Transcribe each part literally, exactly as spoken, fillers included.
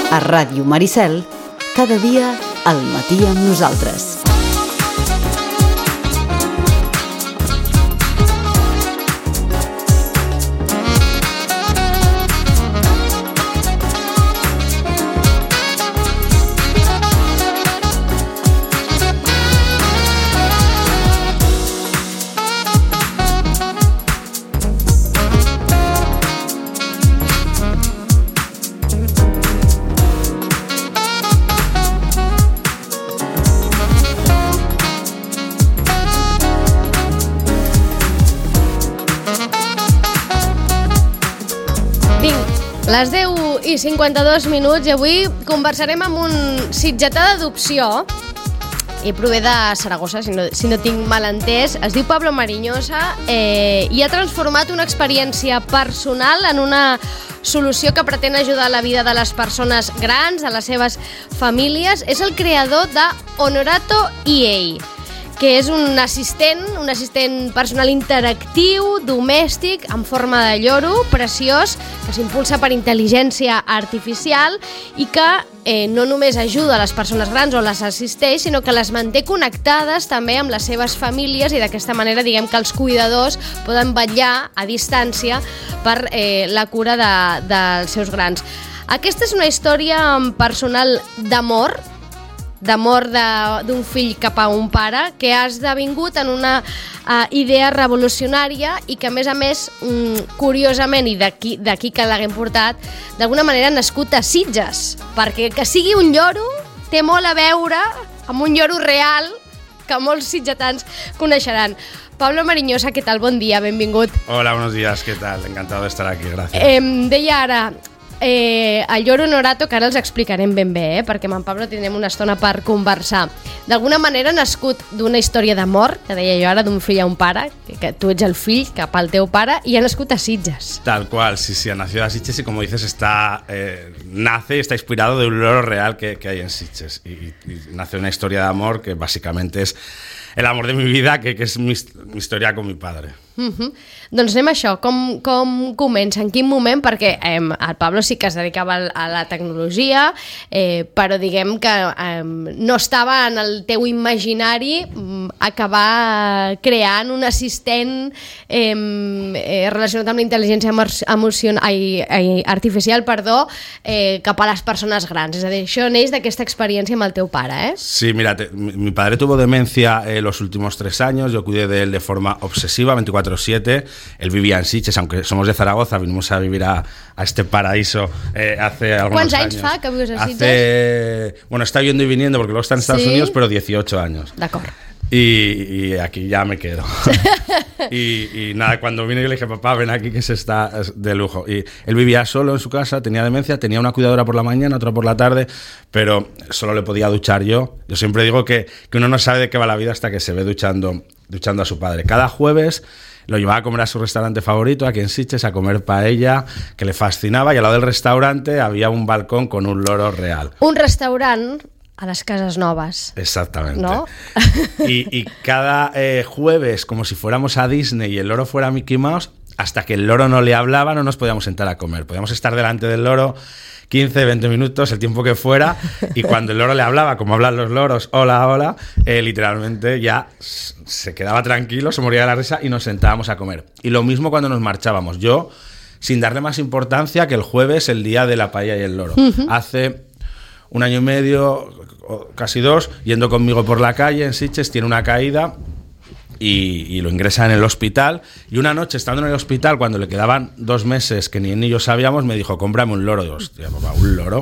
A Ràdio Maricel, cada dia al matí amb nosaltres. Les deu i cinquanta-dos minuts i avui conversarem amb un sitgetà d'adopció i prové de Saragossa, si no, si no tinc mal entès. Es diu Pablo Mariñosa eh, i ha transformat una experiència personal en una solució que pretén ajudar la vida de les persones grans, de les seves famílies. És el creador de Honorato I A, que és un assistent, un assistent personal interactiu, domèstic, en forma de lloro, preciós, que s'impulsa per intel·ligència artificial i que eh, no només ajuda a les persones grans o les assisteix, sinó que les manté connectades també amb les seves famílies i d'aquesta manera diguem que els cuidadors poden vetllar a distància per eh, la cura de, dels seus grans. Aquesta és una història personal d'amor, d'amor d'un fill cap a un pare, que ha esdevingut en una uh, idea revolucionària i que, a més a més, um, curiosament, i d'aquí d'aquí que l'haguem portat, d'alguna manera ha nascut a Sitges, perquè que sigui un lloro té molt a veure amb un lloro real que molts sitgetans coneixeran. Pablo Mariñosa, ¿qué tal? Bon dia, benvingut. Hola, buenos días, ¿qué tal? Encantado de estar aquí, gracias. Eh, deia ara... Eh, el lloro Honorato, que ara els explicarem ben bé, eh, perquè amb en Pablo tindrem una estona per conversar. D'alguna manera ha nascut d'una història d'amor, que deia jo ara, d'un fill a un pare, que, que tu ets el fill cap al teu pare, i ha nascut a Sitges. Tal cual, sí, sí, ha nacido a Sitges y como dices, está, eh, nace, está inspirado de un loro real que, que hay en Sitges. Y, y, y nace una historia de amor que básicamente es el amor de mi vida, que, que es mi, mi historia con mi padre. Uh-huh. Doncs anem a això, com, com comença, en quin moment, perquè eh, el Pablo sí que es dedicava a la tecnologia, eh, però diguem que eh, no estava en el teu imaginari acabar creant un assistent eh, eh, relacionat amb la intel·ligència emocion... ai, ai, artificial perdó, eh, cap a les persones grans. És a dir, això neix d'aquesta experiència amb el teu pare, eh? Sí, mira, te, mi, mi padre tuvo demencia eh, los últimos tres años, yo cuidé de él de forma obsesiva, veinticuatro siete. Él vivía en Sitges, aunque somos de Zaragoza, vinimos a vivir a, a este paraíso eh, hace algunos años. ¿Cuántos años fa que vives a Sitges? Hace... Bueno, está yendo y viniendo porque luego está en Estados ¿Sí? Unidos, pero dieciocho años. De acuerdo. Y, y aquí ya me quedo. y, y nada, cuando vine yo le dije, papá, ven aquí que se está de lujo. Y él vivía solo en su casa, tenía demencia, tenía una cuidadora por la mañana, otra por la tarde, pero solo le podía duchar yo. Yo siempre digo que, que uno no sabe de qué va la vida hasta que se ve duchando, duchando a su padre. Cada jueves lo llevaba a comer a su restaurante favorito, aquí en Sitges, a comer paella, que le fascinaba, y al lado del restaurante había un balcón con un loro real. Un restaurant a les Cases Noves. Exactamente. ¿No? Y, y cada eh, jueves, como si fuéramos a Disney y el loro fuera Mickey Mouse, hasta que el loro no le hablaba, no nos podíamos sentar a comer. Podíamos estar delante del loro quince, veinte minutos, el tiempo que fuera, y cuando el loro le hablaba, como hablan los loros, hola, hola, eh, literalmente ya se quedaba tranquilo, se moría de la risa y nos sentábamos a comer. Y lo mismo cuando nos marchábamos. Yo, sin darle más importancia que el jueves, el día de la paella y el loro. Uh-huh. Hace un año y medio, casi dos, yendo conmigo por la calle en Sitges, tiene una caída y, y lo ingresa en el hospital, y una noche estando en el hospital, cuando le quedaban dos meses que ni él ni yo sabíamos, me dijo, cómprame un loro. Y yo, hostia, papá, ¿un loro?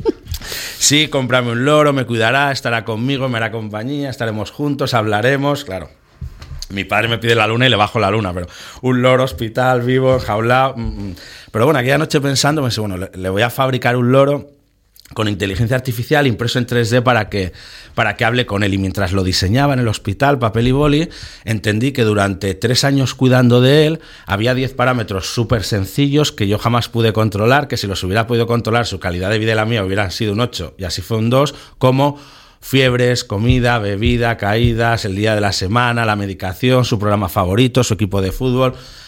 Sí, cómprame un loro, me cuidará, estará conmigo, me hará compañía, estaremos juntos, hablaremos, claro. Mi padre me pide la luna y le bajo la luna, pero un loro, hospital, vivo, enjaulado. Pero bueno, aquella noche pensando, me pensé, bueno, le, le voy a fabricar un loro con inteligencia artificial impreso en tres D para que, para que hable con él. Y mientras lo diseñaba en el hospital, papel y boli, entendí que durante tres años cuidando de él había diez parámetros súper sencillos que yo jamás pude controlar, que si los hubiera podido controlar, su calidad de vida y la mía hubieran sido un ocho, y así fue un dos, como fiebres, comida, bebida, caídas, el día de la semana, la medicación, su programa favorito, su equipo de fútbol.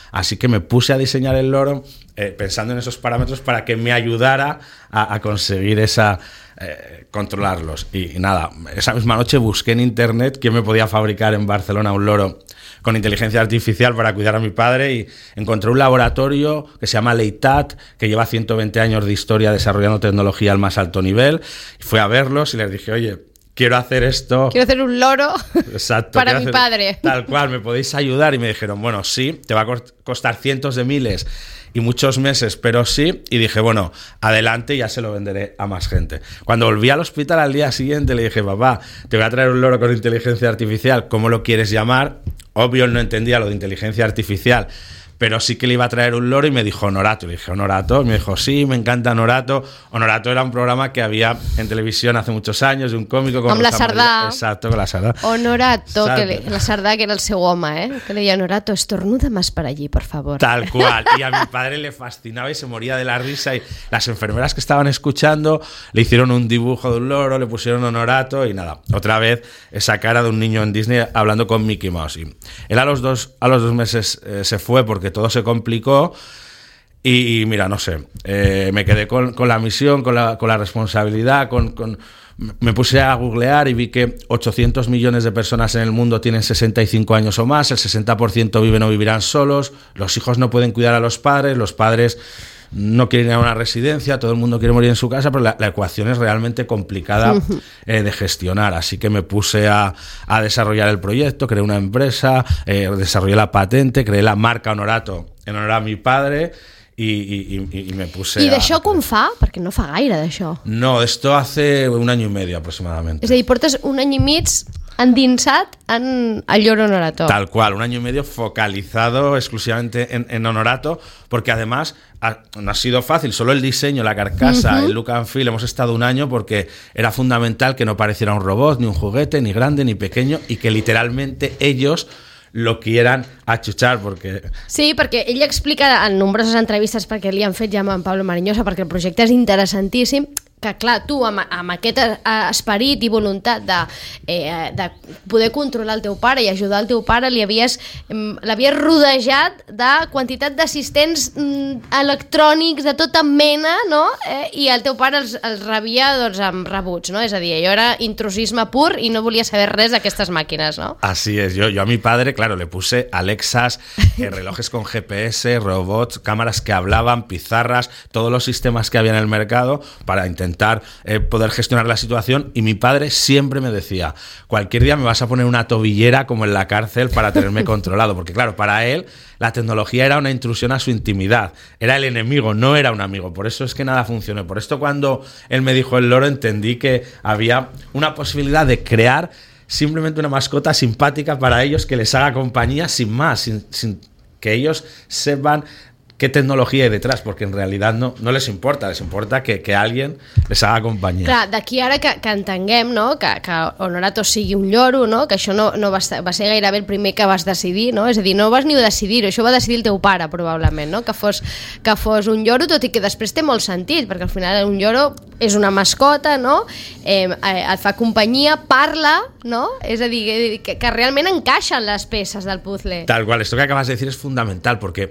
Así que me puse a diseñar el loro eh, pensando en esos parámetros para que me ayudara a, a conseguir esa... Eh, controlarlos. Y, y nada, esa misma noche busqué en internet quién me podía fabricar en Barcelona un loro con inteligencia artificial para cuidar a mi padre, y encontré un laboratorio que se llama Leitat, que lleva ciento veinte años de historia desarrollando tecnología al más alto nivel. Y fui a verlos y les dije, oye, quiero hacer esto. Quiero hacer un loro. Exacto, para mi hacer, padre. Tal cual, ¿me podéis ayudar? Y me dijeron, bueno, sí, te va a costar cientos de miles y muchos meses, pero sí. Y dije, bueno, adelante, y ya se lo venderé a más gente. Cuando volví al hospital al día siguiente le dije, papá, te voy a traer un loro con inteligencia artificial, ¿cómo lo quieres llamar? Obvio, él no entendía lo de inteligencia artificial, pero sí que le iba a traer un loro y me dijo Honorato. Le dije, ¿Honorato? Me dijo, sí, me encanta Honorato. Honorato era un programa que había en televisión hace muchos anys, de un còmico com amb la Sardà. Exacto, con la Sardà. Honorato, que li, la Sardà, que era el seu home, eh? Que le decía, Honorato, estornuda más para allí, por favor. Tal cual. Y a mi padre le fascinaba y se moría de la risa, y las enfermeras que estaban escuchando le hicieron un dibujo de un loro, le pusieron Honorato, y nada, otra vez esa cara de un niño en Disney hablando con Mickey Mouse. Y él a los dos, a los dos meses eh, se fue porque todo se complicó, y, y mira, no sé, eh, me quedé con, con la misión, con la, con la responsabilidad, con, con, me puse a googlear y vi que ochocientos millones de personas en el mundo tienen sesenta y cinco años o más, el sesenta por ciento viven o vivirán solos, los hijos no pueden cuidar a los padres, los padres no quieren ir a una residencia, todo el mundo quiere morir en su casa, pero la, la ecuación es realmente complicada eh, de gestionar. Así que me puse a, a desarrollar el proyecto, creé una empresa, eh, desarrollé la patente, creé la marca Honorato en honor a mi padre, y, y, y, y me puse I a... d'això com fa? Perquè no fa gaire, d'això. No, esto hace un año y medio aproximadamente. És a dir, portes un any i mig endinsat en el lloro Honorato. Tal cual, un año y medio focalizado exclusivamente en, en Honorato, porque además ha, no ha sido fácil, solo el diseño, la carcasa, uh-huh. el look and feel, hemos estado un año porque era fundamental que no pareciera un robot, ni un juguete, ni grande, ni pequeño, y que literalmente ellos lo quieran achuchar, perquè... Sí, perquè ell explica en nombroses entrevistes, perquè li han fet ja amb en Pablo Mariñosa, perquè el projecte és interessantíssim, que clar, tu amb, amb aquest esperit i voluntat de, eh, de poder controlar el teu pare i ajudar el teu pare, li havies, l'havies rodejat de quantitat d'assistents electrònics de tota mena, no? Eh, i el teu pare els, els rebia doncs, amb rebuig, no? És a dir, allò era intrusisme pur i no volia saber res d'aquestes màquines, no? Así es, yo, yo a mi padre, claro, le puse Alexas, eh, relojes con G P S, robots, cámaras que hablaban, pizarras, todos los sistemas que había en el mercado para intentar intentar eh, poder gestionar la situación, y mi padre siempre me decía, cualquier día me vas a poner una tobillera como en la cárcel para tenerme controlado, porque claro, para él la tecnología era una intrusión a su intimidad, era el enemigo, no era un amigo, por eso es que nada funcionó. Por esto cuando él me dijo el loro entendí que había una posibilidad de crear simplemente una mascota simpática para ellos que les haga compañía sin más, sin, sin que ellos sepan qué tecnología hay detrás, porque en realidad no, no les importa, les importa que, que alguien les haga companyia. Clar, d'aquí ara que, que entenguem, no? que, que Honorato sigui un lloro, no? que això no, no va, va ser gairebé el primer que vas decidir, no? És a dir, no vas ni decidir-ho, això va decidir el teu pare probablement, no? que, fos, que fos un lloro, tot i que després té molt sentit, perquè al final un lloro és una mascota, no? eh, et fa companyia, parla, no? És a dir, que, que realment encaixen les peces del puzzle. Tal cual, esto que acabas de decir es fundamental, porque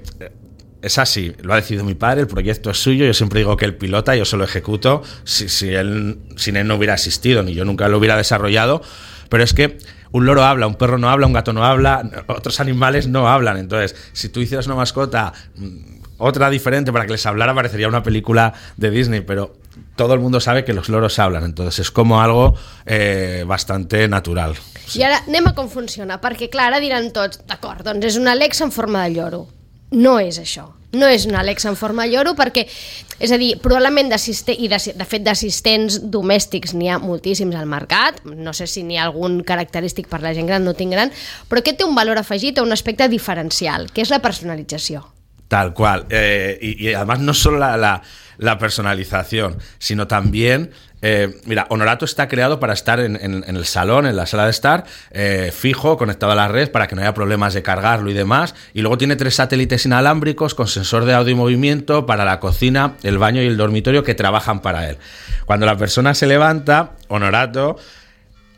es así, lo ha decidido mi padre, el proyecto es suyo, yo siempre digo que él pilota, yo solo ejecuto, si, si él, sin él no hubiera existido, ni yo nunca lo hubiera desarrollado, pero es que un loro habla, un perro no habla, un gato no habla, otros animales no hablan, entonces, si tú hicieras una mascota, otra diferente para que les hablara, parecería una película de Disney, pero todo el mundo sabe que los loros hablan, entonces es como algo eh, bastante natural. Sí. I ara anem a com funciona, perquè clar, ara diran tots, d'acord, doncs és una Alexa en forma de lloro. No és això, no és una Alexa en forma de lloro, perquè, és a dir, probablement i de, de fet d'assistents domèstics n'hi ha moltíssims al mercat, no sé si n'hi ha algun característic per la gent gran, no tinc gran, però aquest té un valor afegit a un aspecte diferencial, que és la personalització. Tal cual, eh, y, y además no solo la, la, la personalización, sino también, eh, mira, Honorato está creado para estar en, en, en el salón, en la sala de estar, eh, fijo, conectado a la red para que no haya problemas de cargarlo y demás, y luego tiene tres satélites inalámbricos con sensor de audio y movimiento para la cocina, el baño y el dormitorio que trabajan para él. Cuando la persona se levanta, Honorato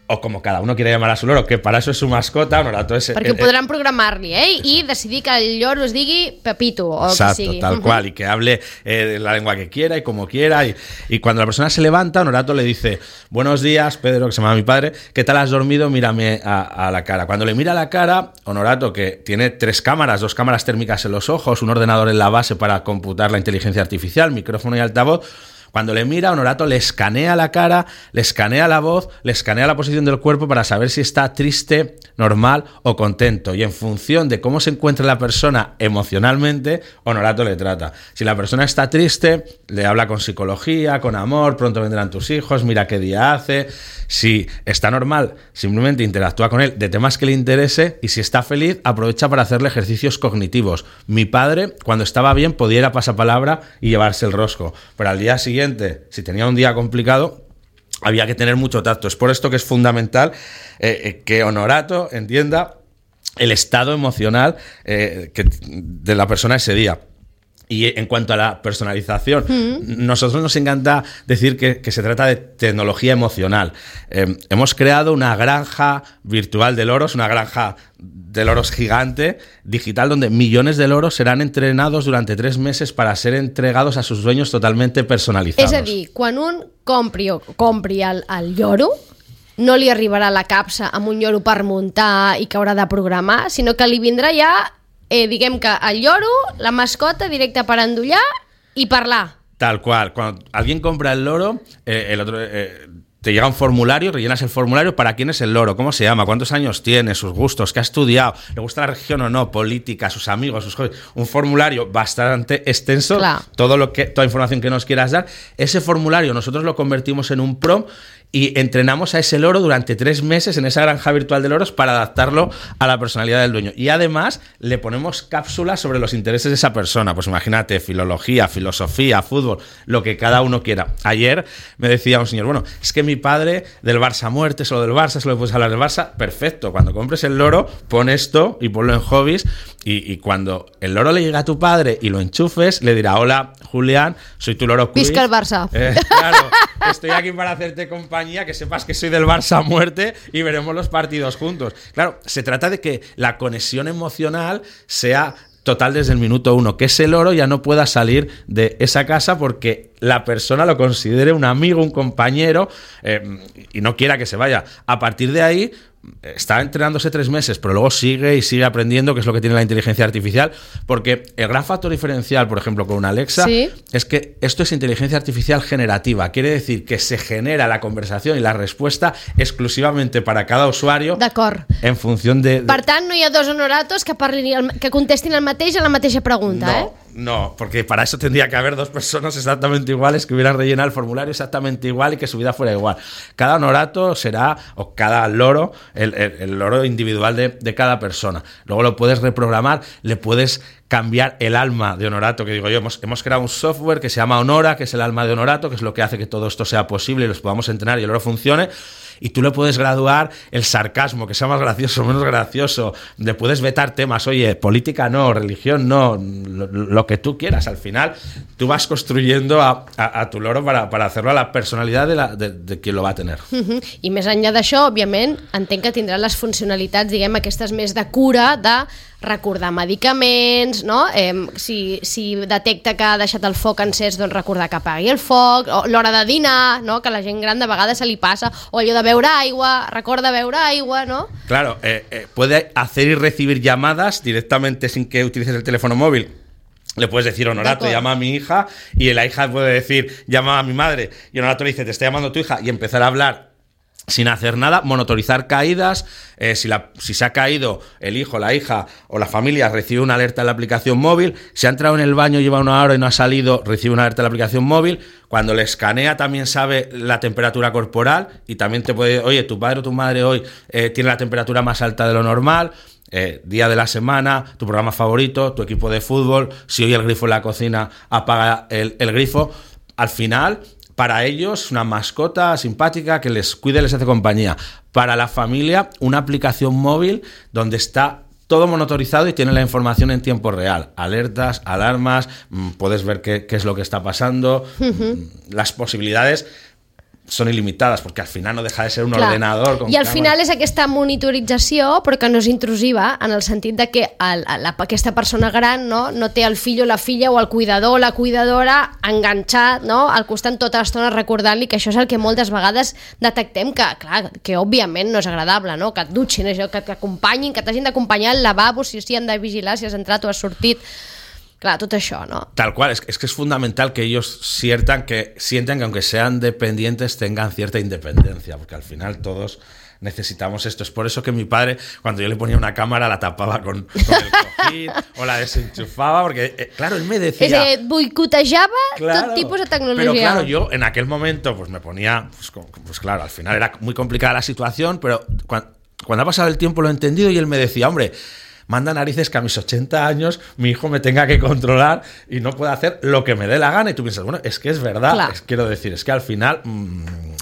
o como cada uno quiere llamar a su loro, que para eso es su mascota, Honorato es... Perquè eh, ho podran programar-li, eh? I decidir que el lloro es digui Pepito, o exacto, que sigui. tal uh-huh. cual, y que hable eh, la lengua que quiera y como quiera. Y, y cuando la persona se levanta, Honorato le dice, buenos días, Pedro, que se llama mi padre, ¿qué tal has dormido? Mírame a, a la cara. Cuando le mira a la cara, Honorato, que tiene tres cámaras, dos cámaras térmicas en los ojos, un ordenador en la base para computar la inteligencia artificial, micrófono y altavoz, cuando le mira, Honorato le escanea la cara, le escanea la voz, le escanea la posición del cuerpo para saber si está triste, normal o contento. Y en función de cómo se encuentra la persona emocionalmente, Honorato le trata. Si la persona está triste, le habla con psicología, con amor, pronto vendrán tus hijos, mira qué día hace. Si está normal, simplemente interactúa con él de temas que le interese, y si está feliz, aprovecha para hacerle ejercicios cognitivos. Mi padre, cuando estaba bien, podía ir a pasapalabra y llevarse el rosco, pero al día siguiente, si tenía un día complicado, había que tener mucho tacto. Es por esto que es fundamental eh, que Honorato entienda el estado emocional eh, que, de la persona ese día. Y en cuanto a la personalización, mm. nosotros nos encanta decir que, que se trata de tecnología emocional. Eh, hemos creado una granja virtual de loros, una granja de loros gigante, digital, donde millones de loros serán entrenados durante tres meses para ser entregados a sus dueños totalmente personalizados. És a dir, quan un compri, compri el, el lloro, no li arribarà la capsa amb un lloro per muntar i que haurà de programar, sinó que li vindrà ja... Eh, diguem que el lloro, la mascota, directa para endullar y parlar. Tal cual. Cuando alguien compra el loro, eh, el otro... Eh, te llega un formulario, rellenas el formulario, para quién es el loro, cómo se llama, cuántos años tiene, sus gustos, qué ha estudiado, le gusta la religión o no, política, sus amigos, sus hobbies. Un formulario bastante extenso, claro. todo lo que, toda información que nos quieras dar. Ese formulario nosotros lo convertimos en un prompt y entrenamos a ese loro durante tres meses en esa granja virtual de loros para adaptarlo a la personalidad del dueño. Y además le ponemos cápsulas sobre los intereses de esa persona. Pues imagínate, filología, filosofía, fútbol, lo que cada uno quiera. Ayer me decía un señor, bueno, es que mi padre del Barça a muerte, solo del Barça, solo puedes hablar del Barça. Perfecto, cuando compres el loro, pon esto y ponlo en hobbies. Y, y cuando el loro le llegue a tu padre y lo enchufes, le dirá, hola, Julián, soy tu loro quiz. Visca el Barça. Eh, claro, estoy aquí para hacerte compañía, que sepas que soy del Barça a muerte y veremos los partidos juntos. Claro, se trata de que la conexión emocional sea total desde el minuto uno, que ese loro ya no pueda salir de esa casa porque la persona lo considere un amigo, un compañero eh, y no quiera que se vaya. A partir de ahí está entrenándose tres meses, pero luego sigue y sigue aprendiendo, que es lo que tiene la inteligencia artificial, porque el gran factor diferencial, por ejemplo, con una Alexa, ¿sí? es que esto es inteligencia artificial generativa. Quiere decir que se genera la conversación y la respuesta exclusivamente para cada usuario. D'acord. En función de, de... Per tant, no hi ha dos honoratos que, parlin el, que contestin el mateix a la mateixa pregunta, no. eh? No, porque para eso tendría que haber dos personas exactamente iguales que hubieran rellenado el formulario exactamente igual y que su vida fuera igual. Cada honorato será, o cada loro, el, el, el loro individual de, de cada persona. Luego lo puedes reprogramar, le puedes cambiar el alma de Honorato, que digo yo, hemos, hemos creado un software que se llama Honora, que es el alma de Honorato, que es lo que hace que todo esto sea posible y los podamos entrenar y el loro funcione. Y tú le puedes graduar el sarcasmo, que sea más gracioso o menos gracioso. Le puedes vetar temas, oye, política no, religión no, lo, lo que tú quieras. Al final, tú vas construyendo a, a, a tu loro para, para hacerlo a la personalidad de, la, de, de quien lo va a tener. Uh-huh. I més enllà d'això, òbviament, entenc que tindrà les funcionalitats, diguem, aquestes més de cura, de recordar medicaments, no? Eh, si, si detecta que ha deixat el foc encès, doncs recordar que apagui el foc, o l'hora de dinar, no? Que a la gent gran de vegades se li passa, o allò de beure aigua, recorda beure aigua, ¿no? Claro, eh, eh, puede hacer y recibir llamadas directamente sin que utilices el teléfono móvil. Le puedes decir, Honorato, llama a mi hija, y la hija puede decir, llama a mi madre, y Honorato le dice, te está llamando tu hija, y empezar a hablar sin hacer nada, monitorizar caídas, eh, si, la, si se ha caído el hijo, la hija o la familia, recibe una alerta en la aplicación móvil. Si ha entrado en el baño, lleva una hora y no ha salido, recibe una alerta en la aplicación móvil. Cuando le escanea también sabe la temperatura corporal y también te puede, oye, tu padre o tu madre hoy eh, tiene la temperatura más alta de lo normal. Eh, día de la semana, tu programa favorito, tu equipo de fútbol, si oye el grifo en la cocina, apaga el, el grifo. Al final, para ellos, una mascota simpática que les cuide y les hace compañía. Para la familia, una aplicación móvil donde está todo monitorizado y tiene la información en tiempo real. Alertas, alarmas, mmm, puedes ver qué, qué es lo que está pasando, uh-huh. Las posibilidades són il·limitades, perquè al final no deja de ser un Clar. ordenador. I al càmera. final és aquesta monitorització, però que no és intrusiva, en el sentit de que el, la, aquesta persona gran no, no té el fill o la filla o el cuidador o la cuidadora enganxat no, al costat tota l'estona recordant-li que això és el que moltes vegades detectem que, clar, que òbviament no és agradable, no? Que et dutxin, això, que t'acompanyin, que t'hagin d'acompanyar al lavabo, si sí han de vigilar si has entrat o has sortit. Claro, todo eso, ¿no? Tal cual, es, es que es fundamental que ellos sientan que, sientan que aunque sean dependientes tengan cierta independencia, porque al final todos necesitamos esto. Es por eso que mi padre, cuando yo le ponía una cámara, la tapaba con, con el cojín o la desenchufaba, porque, eh, claro, él me decía... Es que boicotejaba claro, todo tipo de tecnología. Pero claro, yo en aquel momento pues me ponía... Pues, pues claro, al final era muy complicada la situación, pero cuando, cuando ha pasado el tiempo lo he entendido y él me decía, hombre... Manda narices que a mis ochenta años mi hijo me tenga que controlar y no pueda hacer lo que me dé la gana. Y tú piensas, bueno, es que es verdad. Claro. Es, quiero decir, es que al final mmm,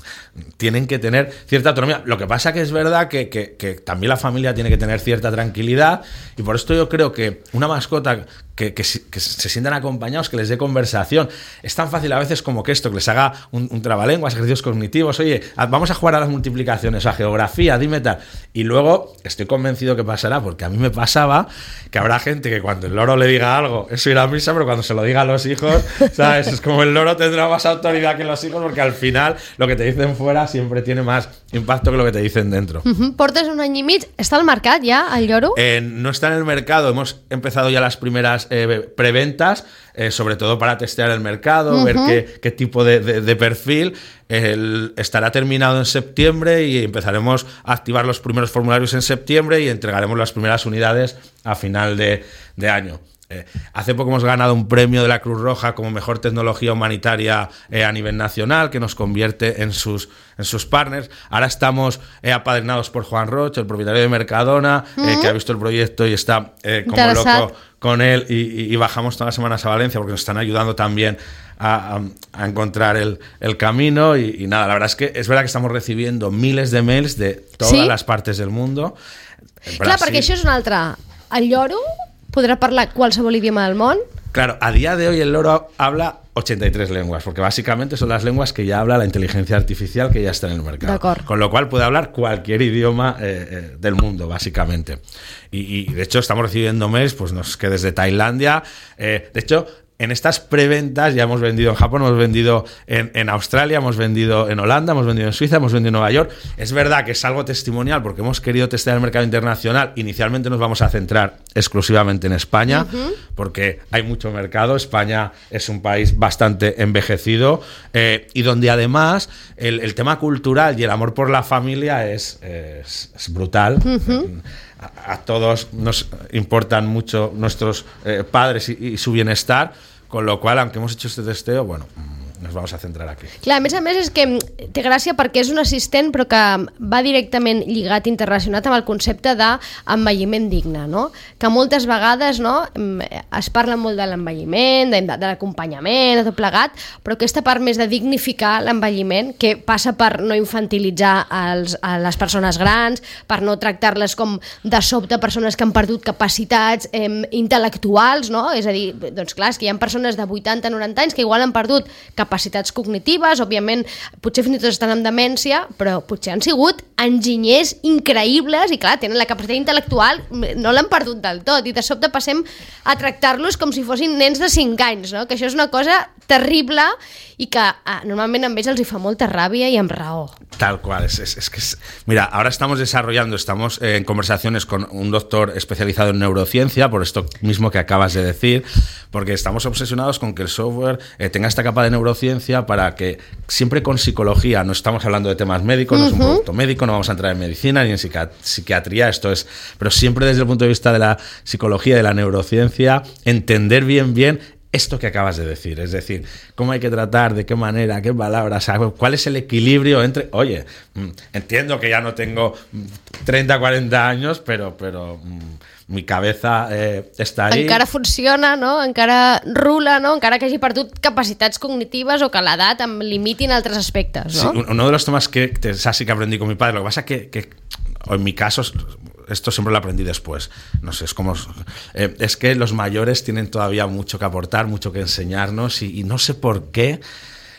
tienen que tener cierta autonomía. Lo que pasa que es verdad que, que, que también la familia tiene que tener cierta tranquilidad y por esto yo creo que una mascota que, que, que se sientan acompañados, que les dé conversación. Es tan fácil a veces como que esto, que les haga un, un trabalenguas, ejercicios cognitivos. Oye, vamos a jugar a las multiplicaciones, a geografía, dime tal. Y luego estoy convencido que pasará, porque a mí me pasaba que habrá gente que cuando el loro le diga algo, eso irá a misa, pero cuando se lo diga a los hijos, ¿sabes? Es como el loro tendrá más autoridad que los hijos, porque al final lo que te dicen fuera siempre tiene más impacto que lo que te dicen dentro. Uh-huh. Portes un any i mig. ¿Está al mercat ya, el lloro? Eh, no está en el mercado. Hemos empezado ya las primeras eh, preventas, eh, sobre todo para testear el mercado, uh-huh. ver qué, qué tipo de, de, de perfil. El, estará terminado en septiembre y empezaremos a activar los primeros formularios en septiembre y entregaremos las primeras unidades a final de, de año. Eh, hace poco hemos ganado un premio de la Cruz Roja como mejor tecnología humanitaria eh, a nivel nacional, que nos convierte en sus, en sus partners. Ahora estamos eh, apadrinados por Juan Roch, el propietario de Mercadona, uh-huh. eh, que ha visto el proyecto y está eh, como loco con él, y, y, y bajamos todas las semanas a Valencia porque nos están ayudando también a, a, a encontrar el, el camino y, y nada, la verdad es que es verdad que estamos recibiendo miles de mails de todas ¿Sí? las partes del mundo. Clar, perquè això és un altre. El lloro podrá hablar qualsevol idioma del món. Claro, a día de hoy el loro habla ochenta y tres lenguas, porque básicamente son las lenguas que ya habla la inteligencia artificial que ya está en el mercado. Con lo cual puede hablar cualquier idioma eh, eh, del mundo, básicamente. Y, y de hecho estamos recibiendo mails, pues nos, que desde Tailandia, eh, de hecho... En estas preventas ya hemos vendido en Japón, hemos vendido en, en Australia, hemos vendido en Holanda, hemos vendido en Suiza, hemos vendido en Nueva York. Es verdad que es algo testimonial porque hemos querido testear el mercado internacional. Inicialmente nos vamos a centrar exclusivamente en España, uh-huh. porque hay mucho mercado. España es un país bastante envejecido eh, y donde además el, el tema cultural y el amor por la familia es, es, es brutal. Uh-huh. A, a todos nos importan mucho nuestros eh, padres y, y su bienestar, con lo cual, aunque hemos hecho este testeo, bueno, nos vamos a centrar aquí. Clar, a més a més és que té gràcia perquè és un assistent però que va directament lligat, interrelacionat amb el concepte d'envelliment digne, no? Que moltes vegades no, es parla molt de l'envelliment, de, de l'acompanyament, de tot plegat, però aquesta part més de dignificar l'envelliment, que passa per no infantilitzar els, a les persones grans, per no tractar-les com de sobte persones que han perdut capacitats eh, intel·lectuals, no? És a dir, doncs clar, és que hi ha persones de vuitanta a noranta anys que igual han perdut capacitats cognitives, òbviament potser fins i tot estan amb demència, però potser han sigut enginyers increïbles i clar, tenen la capacitat intel·lectual, no l'han perdut del tot i de sobte passem a tractar-los com si fossin nens de cinc anys, no? Que això és una cosa terrible y que ah, normalmente a ellos els hi fa molta ràbia y amb raó. Tal cual, es, es, es que es... Mira, ahora estamos desarrollando, estamos en conversaciones con un doctor especializado en neurociencia, por esto mismo que acabas de decir, porque estamos obsesionados con que el software eh, tenga esta capa de neurociencia para que siempre con psicología, no estamos hablando de temas médicos, no es un uh-huh. producto médico, no vamos a entrar en medicina ni en psiquiatría, esto es, pero siempre desde el punto de vista de la psicología y de la neurociencia, entender bien bien esto que acabas de decir, es decir, cómo hay que tratar, de qué manera, qué palabras, cuál es el equilibrio entre, oye, entiendo que ya no tengo treinta, cuarenta años, pero, pero mi cabeza eh, està ahí. Encara funciona, no? Encara rula, no? Encara que hagi perdut capacitats cognitives o que l'edat em limiti en altres aspectes, ¿no? Sí, uno de los temas que, que sí que aprendí con mi padre, lo que pasa que, que en mi caso, esto siempre lo aprendí después, no sé, es como eh, es que los mayores tienen todavía mucho que aportar, mucho que enseñarnos y, y no sé por qué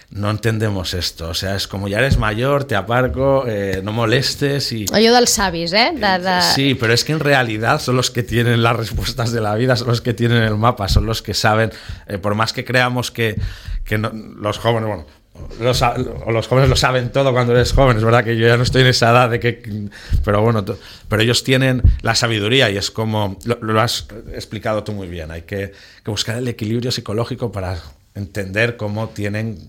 no entendemos esto. O sea, es como ya eres mayor, te aparco, eh, no molestes y... Allò dels savis, eh? De, de... Sí, pero es que en realidad son los que tienen las respuestas de la vida, son los que tienen el mapa, son los que saben, eh, por más que creamos que, que no, los jóvenes, bueno, los, los jóvenes lo saben todo cuando eres joven, es verdad que yo ya no estoy en esa edad de que... Pero bueno, pero ellos tienen la sabiduría y es como, lo, lo has explicado tú muy bien, hay que, que buscar el equilibrio psicológico para entender cómo tienen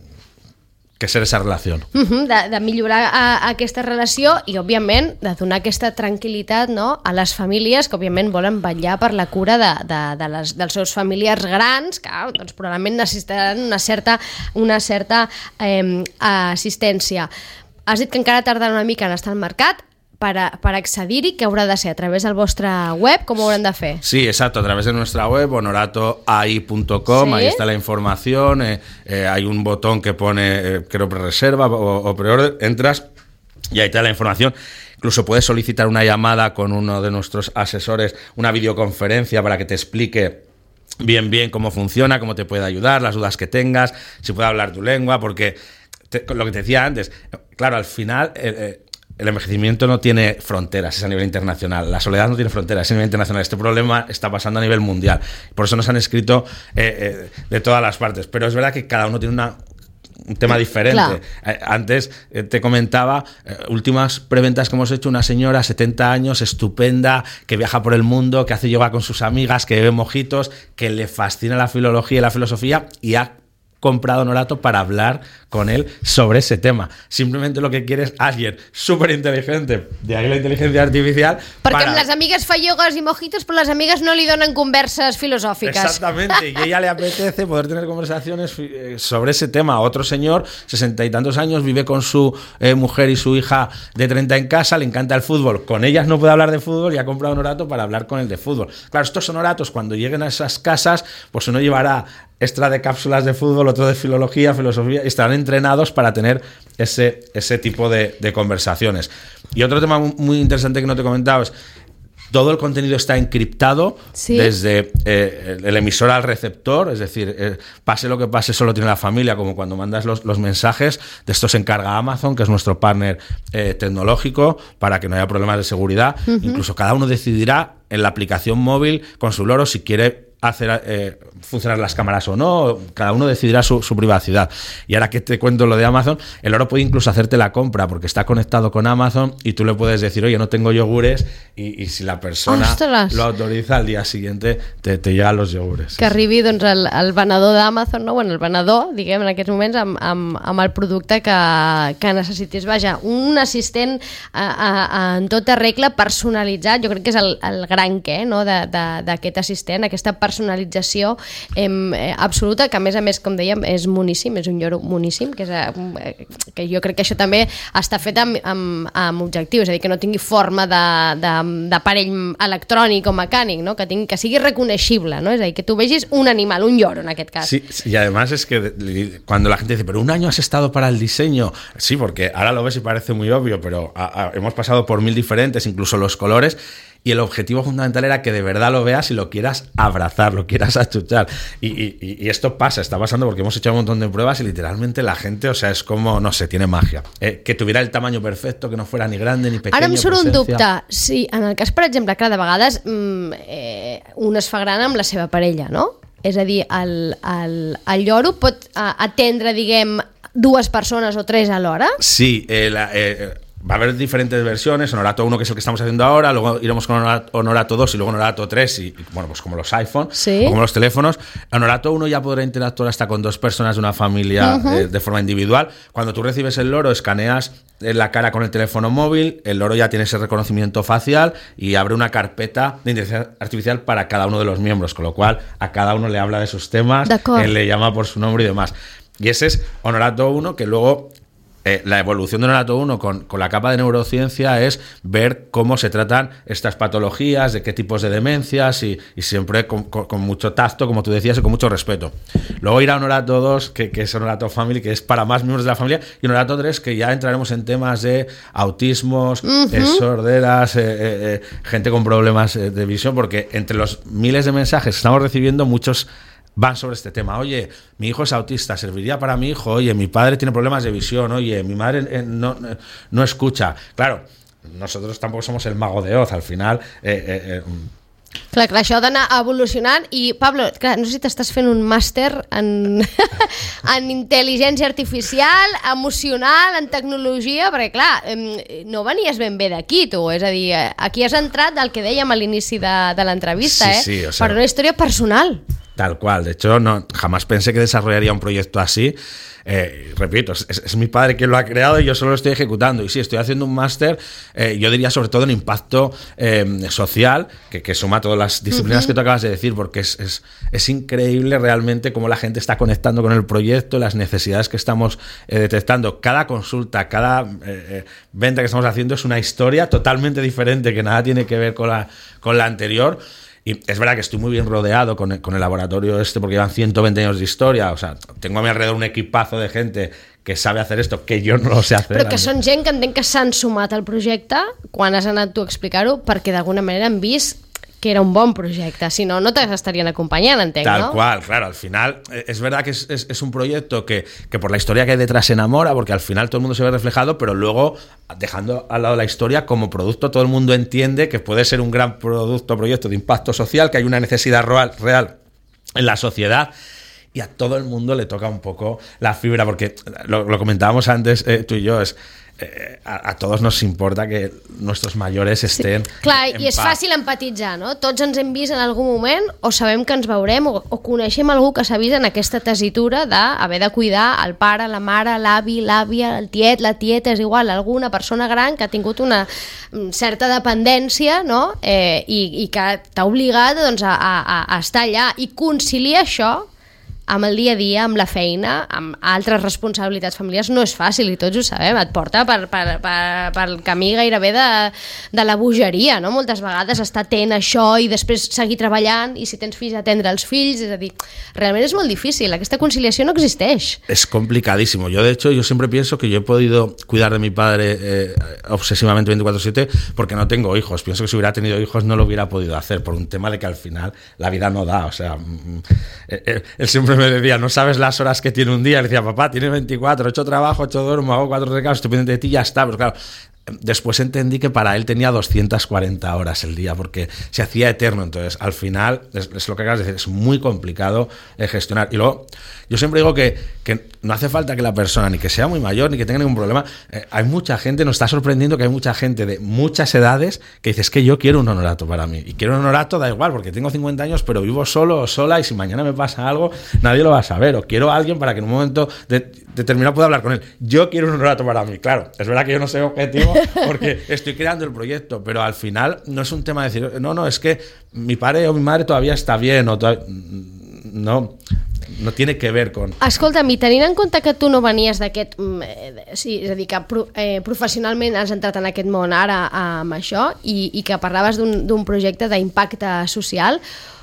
que ser esa relació. Uh-huh, de, de millorar a, a aquesta relació i, òbviament, de donar aquesta tranquil·litat, no?, a les famílies que, òbviament, volen vetllar per la cura de, de, de les, dels seus familiars grans, que doncs, probablement necessitaran una certa, una certa eh, assistència. Has dit que encara tardarà una mica en estar al mercat. Para, para accedir-hi, ¿qué haurà de ser? ¿A través del vuestra web? ¿Cómo haurán de hacer? Sí, exacto, a través de nuestra web, honorato a i punto com, ¿sí? Ahí está la información, eh, eh, hay un botón que pone, eh, creo, pre-reserva o, o pre-order, entras y ahí está la información. Incluso puedes solicitar una llamada con uno de nuestros asesores, una videoconferencia para que te explique bien, bien cómo funciona, cómo te puede ayudar, las dudas que tengas, si puede hablar tu lengua, porque te, lo que te decía antes, claro, al final... Eh, eh, el envejecimiento no tiene fronteras, es a nivel internacional. La soledad no tiene fronteras, es a nivel internacional. Este problema está pasando a nivel mundial. Por eso nos han escrito eh, eh, de todas las partes. Pero es verdad que cada uno tiene una, un tema diferente. Eh, antes eh, te comentaba, eh, últimas preventas que hemos hecho, una señora, setenta años, estupenda, que viaja por el mundo, que hace yoga con sus amigas, que bebe mojitos, que le fascina la filología y la filosofía y ha comprado Honorato para hablar con él sobre ese tema. Simplemente lo que quiere es alguien súper inteligente, de ahí la inteligencia artificial. Perquè para... amb les amigues fa iogues i mojitos, però les amigues no li donen converses filosòfiques. Exactamente, y a ella le apetece poder tener conversaciones sobre ese tema. Otro señor, sesenta y tantos años, vive con su eh, mujer y su hija de treinta en casa, le encanta el fútbol. Con ellas no puede hablar de fútbol y ha comprado Honorato para hablar con él de fútbol. Claro, estos Honoratos, cuando lleguen a esas casas, pues uno llevará extra de cápsulas de fútbol, otro de filología, filosofía, y estarán entrenados para tener ese, ese tipo de, de conversaciones. Y otro tema muy interesante que no te he comentado es, todo el contenido está encriptado, ¿sí?, desde eh, el emisor al receptor, es decir, eh, pase lo que pase, solo tiene la familia, como cuando mandas los, los mensajes. De esto se encarga Amazon, que es nuestro partner eh, tecnológico, para que no haya problemas de seguridad. Uh-huh. Incluso cada uno decidirá en la aplicación móvil con su loro si quiere hacer eh, funcionar las cámaras o no, cada uno decidirá su, su privacidad. Y ahora que te cuento lo de Amazon, el loro puede incluso hacerte la compra porque está conectado con Amazon y tú le puedes decir, oye, no tengo yogures, y, y si la persona ¡Ostras! Lo autoriza, al día siguiente te, te llegan los yogures. Que arribi doncs, el, el venedor d'Amazon, no? Bueno, el venedor, diguem, en aquests moments amb, amb, amb el producte que, que necessitis. Vaja, un assistent a, a, a, en tota regla personalitzat, jo crec que és el, el gran què, no?, d'aquest assistent, aquesta personalització eh, absoluta, que a més a més, com dèiem, és moníssim, és un lloro moníssim, que, és, eh, que jo crec que això també està fet amb, amb, amb objectiu, és a dir, que no tingui forma d'aparell electrònic o mecànic, no? que, tingui, que sigui reconeixible, ¿no? És a dir, que tu vegis un animal, un lloro en aquest cas. Sí, sí, y además es que cuando la gente dice, pero un año has estado para el diseño, sí, porque ahora lo ves y parece muy obvio, pero a, a, hemos pasado por mil diferentes, incluso los colores, y el objetivo fundamental era que de verdad lo veas y lo quieras abrazar, lo quieras achuchar. Y, y, y esto pasa, está pasando porque hemos hecho un montón de pruebas y literalmente la gente, o sea, es como, no sé, tiene magia. Eh, que tuviera el tamaño perfecto, que no fuera ni grande ni pequeño. Ara em surt un dubte. Sí, en el cas, per exemple, que de vegades mm, eh, un es fa gran amb la seva parella, no? És a dir, el, el, el lloro pot uh, atendre, diguem, dues persones o tres alhora? Sí, eh, la, eh, va a haber diferentes versiones, Honorato uno, que es el que estamos haciendo ahora, luego iremos con Honorato dos y luego Honorato tres, y, y bueno, pues como los iPhones, ¿sí?, o como los teléfonos. Honorato uno ya podrá interactuar hasta con dos personas de una familia uh-huh. eh, de forma individual. Cuando tú recibes el loro, escaneas la cara con el teléfono móvil, el loro ya tiene ese reconocimiento facial y abre una carpeta de inteligencia artificial para cada uno de los miembros, con lo cual a cada uno le habla de sus temas, él le llama por su nombre y demás. Y ese es Honorato uno, que luego... Eh, la evolución de Honorato uno con, con la capa de neurociencia es ver cómo se tratan estas patologías, de qué tipos de demencias, y, y siempre con, con, con mucho tacto, como tú decías, y con mucho respeto. Luego irá Honorato dos, que, que es Honorato Family, que es para más miembros de la familia, y Honorato tres, que ya entraremos en temas de autismos, uh-huh. eh, sorderas, eh, eh, gente con problemas de visión, porque entre los miles de mensajes que estamos recibiendo, muchos van sobre este tema. Oye, mi hijo es autista, ¿serviría para mi hijo? Oye, mi padre tiene problemas de visión. Oye, mi madre eh, no, no escucha. Claro, nosotros tampoco somos el mago de Oz, al final... Eh, eh, eh, Clar, clar, això ha d'anar evolucionant i, Pablo, clar, no sé si t'estàs fent un màster en, en intel·ligència artificial, emocional, en tecnologia, perquè, clar, no venies ben bé d'aquí, tu, és a dir, aquí has entrat del que dèiem a l'inici de, de l'entrevista, sí, eh? sí, o sea, per una història personal. Tal cual, de hecho, no, jamás pensé que desarrollaría un proyecto así. Eh, repito, es, es mi padre quien lo ha creado y yo solo lo estoy ejecutando. Y sí, estoy haciendo un máster, eh, yo diría sobre todo en impacto eh, social, que, que suma todas las disciplinas uh-huh. que tú acabas de decir, porque es, es, es increíble realmente cómo la gente está conectando con el proyecto, las necesidades que estamos eh, detectando. Cada consulta, cada eh, venta que estamos haciendo es una historia totalmente diferente, que nada tiene que ver con la, con la anterior. Y es verdad que estoy muy bien rodeado con el, con el laboratorio este, porque llevan ciento veinte años de historia. O sea, tengo a mi alrededor un equipazo de gente que sabe hacer esto, que jo no lo sé hacer. Però que són gent que entenc que s'han sumat al projecte quan has anat tu a explicar-ho, perquè d'alguna manera han vist que era un bon projecte, si no, no t'estarien acompañando, entenc, Tal ¿no? cual, claro, al final es verdad que es, es, es un proyecto que, que por la historia que hay detrás se enamora, porque al final todo el mundo se ve reflejado, pero luego, dejando al lado la historia, como producto todo el mundo entiende que puede ser un gran producto, proyecto de impacto social, que hay una necesidad real, real en la sociedad, y a todo el mundo le toca un poco la fibra, porque lo, lo comentábamos antes eh, tú y yo, es... Eh, a, a todos nos importa que nuestros mayores estén sí. Clar, en i és paz. fàcil empatitzar, no? Tots ens hem vist en algun moment o sabem que ens veurem o, o coneixem algú que s'ha vist en aquesta tessitura d'haver de cuidar el pare, la mare, l'avi, l'àvia, el tiet, la tieta, és igual, alguna persona gran que ha tingut una certa dependència, no? Eh, i, i que t'ha obligat doncs, a, a, a estar allà i conciliar això amb el dia a dia, amb la feina, amb altres responsabilitats familiars, no és fàcil i tots ho sabem, et porta per, per, per, per el camí gairebé de, de la bogeria, no? Moltes vegades estar atent a això i després seguir treballant i si tens fills atendre els fills, és a dir, realment és molt difícil, aquesta conciliació no existeix. Es complicadísimo, yo de hecho yo siempre pienso que yo he podido cuidar de mi padre eh, obsesivamente veinticuatro siete porque no tengo hijos, pienso que si hubiera tenido hijos no lo hubiera podido hacer por un tema de que al final la vida no da, o sea, él, él siempre me decía, no sabes las horas que tiene un día. Le decía, papá, tiene veinticuatro, ocho trabajo, ocho duermo, hago cuatro recados, estoy pendiente de ti, ya está. Pero claro, después entendí que para él tenía doscientas cuarenta horas el día, porque se hacía eterno. Entonces, al final, es, es lo que acabas de decir, es muy complicado eh, gestionar. Y luego, yo siempre digo que, que no hace falta que la persona, ni que sea muy mayor, ni que tenga ningún problema. Eh, hay mucha gente, nos está sorprendiendo que hay mucha gente de muchas edades que dice, es que yo quiero un honorato para mí. Y quiero un honorato, da igual, porque tengo cincuenta años, pero vivo solo o sola y si mañana me pasa algo, nadie lo va a saber. O quiero a alguien para que en un momento de, determinado pueda hablar con él. Yo quiero un honorato para mí. Claro, es verdad que yo no soy objetivo porque estoy creando el proyecto, pero al final no es un tema de decir, no, no, es que mi padre o mi madre todavía está bien, o todavía... no, no tiene que ver con... Escolta'm, i tenint en compte que tu no venies d'aquest... Eh, sí, és a dir, que pro, eh, professionalment has entrat en aquest món ara amb això i, i que parlaves d'un projecte d'impacte social,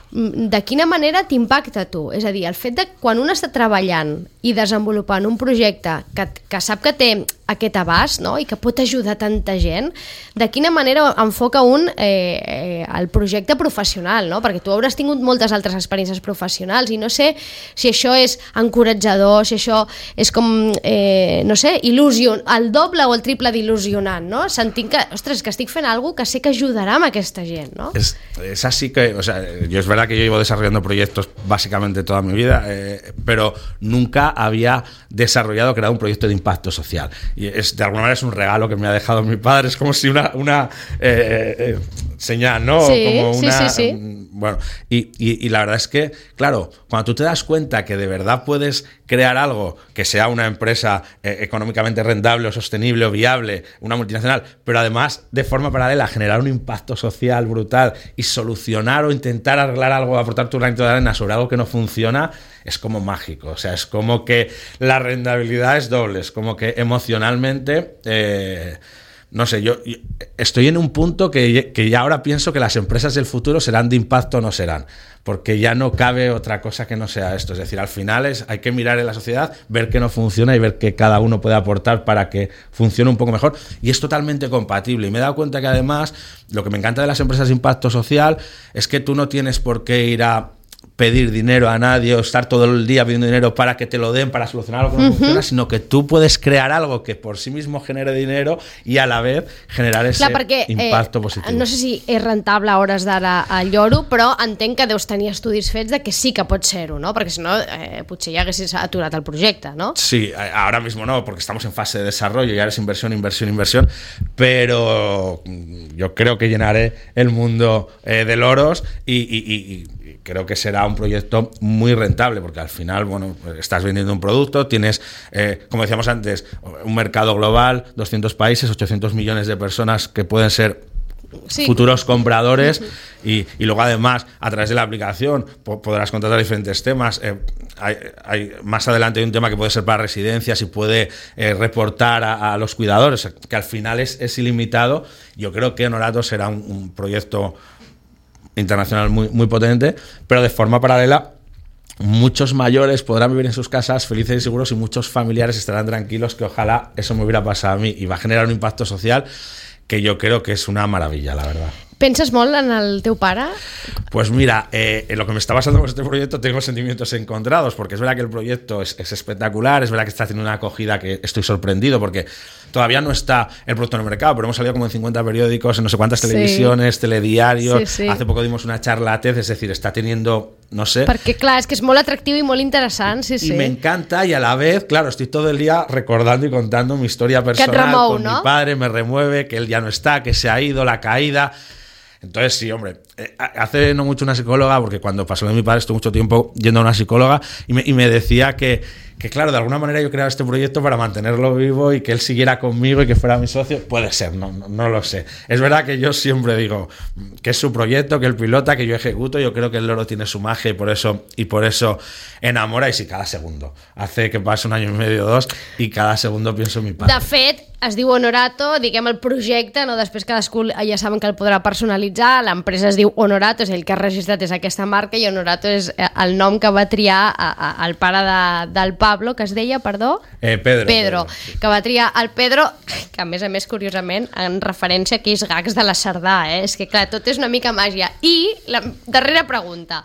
de quina manera t'impacta a tu? És a dir, el fet de quan un està treballant i desenvolupant un projecte que, que sap que té aquest abast, no? I que pot ajudar tanta gent, de quina manera enfoca un eh, eh, el projecte professional, no? Perquè tu hauràs tingut moltes altres experiències professionals i no sé si això és encoratjador, si això és com, eh, no sé, il·lusion, el doble o el triple d'il·lusionant, no? Sentim que, ostres, que estic fent alguna cosa que sé que ajudarà a aquesta gent, no? Es, es así que, o sea, yo es verdad que yo llevo desarrollando proyectos básicamente toda mi vida, eh, pero nunca había desarrollado, creado un proyecto de impacto social. Y es, de alguna manera es un regalo que me ha dejado mi padre, es como si una, una eh, eh, señal, ¿no? Sí, como una, sí, sí, sí. Bueno, y, y, y la verdad es que, claro, cuando tú te das cuenta que de verdad puedes crear algo que sea una empresa eh, económicamente rentable o sostenible o viable, una multinacional, pero además de forma paralela generar un impacto social brutal y solucionar o intentar arreglar algo, aportar tu granito de arena sobre algo que no funciona, es como mágico. O sea, es como que la rentabilidad es doble, es como que emocionalmente... Eh, no sé, yo, yo estoy en un punto que, que ya ahora pienso que las empresas del futuro serán de impacto o no serán, porque ya no cabe otra cosa que no sea esto. Es decir, al final es, hay que mirar en la sociedad, ver qué no funciona y ver qué cada uno puede aportar para que funcione un poco mejor. Y es totalmente compatible. Y me he dado cuenta que además, lo que me encanta de las empresas de impacto social es que tú no tienes por qué ir a pedir dinero a nadie o estar todo el día pidiendo dinero para que te lo den, para solucionar algo que no uh-huh. funciona, sino que tú puedes crear algo que por sí mismo genere dinero i a la vez generar ese Clar, perquè, impacto eh, positiu. No sé si és rentable a hores d'ara al lloro, però entenc que deus tenir estudis fets de que sí que pot ser-ho, ¿no? Perquè si no, eh, potser ja haguessis aturat el projecte, ¿no? Sí, ahora mismo no, porque estamos en fase de desarrollo y ahora es inversión, inversión, inversión, pero yo creo que llenaré el mundo eh, de loros y, y, y creo que será un proyecto muy rentable, porque al final, bueno, estás vendiendo un producto, tienes, eh, como decíamos antes, un mercado global, doscientos países, ochocientos millones de personas que pueden ser sí. futuros compradores uh-huh. y, y luego además a través de la aplicación po- podrás contratar diferentes temas. Eh, hay, hay, más adelante hay un tema que puede ser para residencias y puede eh, reportar a, a los cuidadores, que al final es, es ilimitado. Yo creo que Honorato será un, un proyecto internacional muy, muy potente, pero de forma paralela muchos mayores podrán vivir en sus casas felices y seguros y muchos familiares estarán tranquilos, que ojalá eso me hubiera pasado a mí, y va a generar un impacto social que yo creo que es una maravilla, la verdad. ¿Penses molt en el teu pare? Pues mira, eh, en lo que me está pasando con este proyecto tengo sentimientos encontrados, porque es verdad que el proyecto es, es espectacular, es verdad que está teniendo una acogida que estoy sorprendido, porque todavía no está el producto en el mercado, pero hemos salido como en cincuenta periódicos, en no sé cuántas sí. televisiones, telediarios, sí, sí. hace poco dimos una charla TED, es decir, está teniendo, no sé... Perquè clar, és que és molt atractiu i molt interessant, sí, sí. Y me encanta, y a la vez, claro, estoy todo el día recordando y contando mi historia personal remou, con ¿no? mi padre, me remueve, que él ya no está, que se ha ido, la caída... Entonces, sí, hombre, eh, hace no mucho una psicóloga, porque cuando pasó lo de mi padre estuve mucho tiempo yendo a una psicóloga y me, y me decía que, que, claro, de alguna manera yo creaba este proyecto para mantenerlo vivo y que él siguiera conmigo y que fuera mi socio. Puede ser, no, no, no lo sé. Es verdad que yo siempre digo que es su proyecto, que él pilota, que yo ejecuto. Yo creo que el loro tiene su magia y por eso, y por eso enamora, y sí, cada segundo. Hace que pase un año y medio o dos y cada segundo pienso en mi padre. De fet, es diu Honorato, diguem el projecte, no? Després cadascú ja saben que el podrà personalitzar, l'empresa es diu Honorato, és el que ha registrat és aquesta marca, i Honorato és el nom que va triar a, a, el pare de, del Pablo, que es deia, perdó? Eh, Pedro. Pedro, Pedro sí. Que va triar el Pedro, que a més a més, curiosament, en referència a aquells gags de la Cerdà, eh? És que clar, tot és una mica màgia. I la darrera pregunta,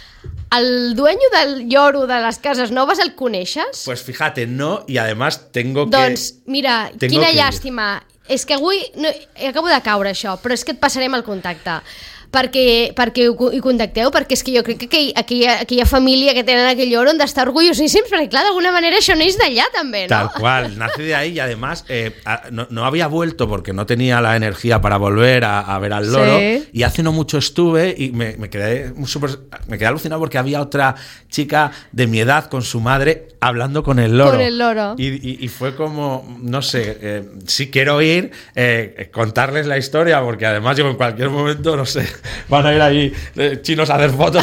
¿el dueño del lloro de las casas noves el coneixes? Pues fíjate, no, y además tengo que... Doncs mira, tengo quina que llàstima. Ir. És que avui no, acabo de caure això, però és que et passarem el contacte perquè, perquè hi contacteu, perquè és que jo crec que aquell, aquella, aquella família que tenen aquell lloro han d'estar orgullosíssims, perquè clar, d'alguna manera això neix d'allà també, ¿no? Tal cual, nace de ahí, y además eh, no, no había vuelto porque no tenía la energía para volver a, a ver al loro, sí. Y hace no mucho estuve y me, me, quedé super, me quedé alucinado porque había otra chica de mi edad con su madre hablando con el loro. Con el loro. Y, y, y fue como, no sé, eh, sí quiero ir, eh, contarles la historia, porque además yo en cualquier momento, no sé, van a ir ahí eh, chinos a hacer fotos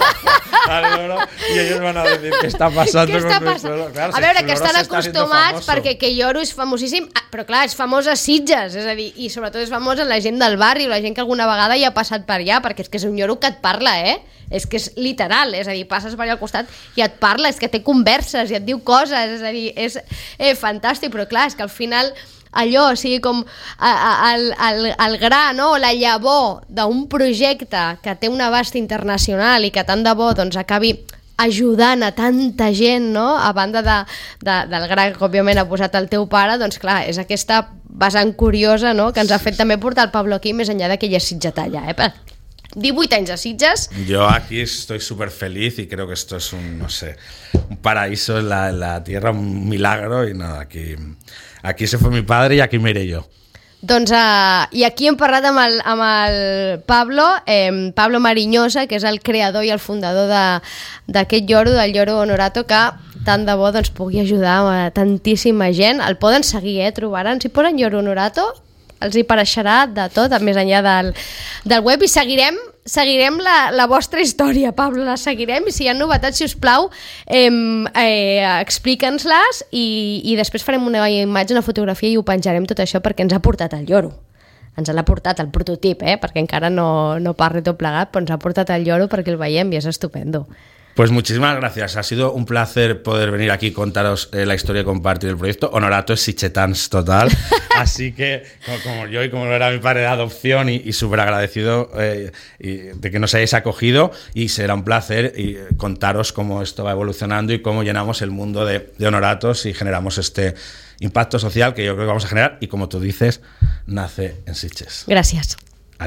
al loro i ells van a dir què està passant què està con passant? nuestro... Claro, a veure, que estan està acostumats perquè que lloro és famosíssim, però clar, és famós a Sitges, és a dir, i sobretot és famós en la gent del barri, la gent que alguna vegada ja ha passat per allà, perquè és que és un lloro que et parla, eh? És que és literal, és a dir, passes per allà al costat i et parla, és que té converses i et diu coses, és a dir, és eh, fantàstic, però clar, és que al final allò, o sigui, com el, el, el gra, no? La llavor d'un projecte que té un abast internacional i que tant de bo doncs, acabi ajudant a tanta gent, no? A banda de, de, del gra que òbviament ha posat el teu pare, doncs clar, és aquesta vessant curiosa, no? Que ens ha fet també portar el Pablo aquí més enllà d'aquella sitgetalla, eh? divuit anys a Sitges. Yo aquí estoy súper feliz y creo que esto es un, no sé, un paraíso en la, en la tierra, un milagro, y nada, aquí, aquí se fue mi padre y aquí me iré yo. Doncs, uh, i aquí hem parlat amb el, amb el Pablo, eh, Pablo Mariñosa, que és el creador i el fundador d'aquest lloro, del lloro Honorato, que tant de bo doncs, pugui ajudar a tantíssima gent. El poden seguir, eh? Trobaran, si posen lloro Honorato, els hi apareixerà de tot, més enllà del, del web, i seguirem seguirem la, la vostra història, Pablo, la seguirem, i si hi ha novetats, si us plau, eh, eh, explica'ns-les, i, i després farem una imatge, una fotografia, i ho penjarem tot això perquè ens ha portat el lloro. Ens l'ha portat el prototip, eh? Perquè encara no, no parli tot plegat, però ens ha portat el lloro perquè el veiem i és estupendo. Pues muchísimas gracias. Ha sido un placer poder venir aquí y contaros eh, la historia y compartir el proyecto. Honorato es sitgetans total. Así que, como, como yo y como lo era mi padre de adopción, y, y súper agradecido eh, y de que nos hayáis acogido. Y será un placer y, eh, contaros cómo esto va evolucionando y cómo llenamos el mundo de, de honoratos y generamos este impacto social que yo creo que vamos a generar. Y como tú dices, nace en Sitges. Gràcies.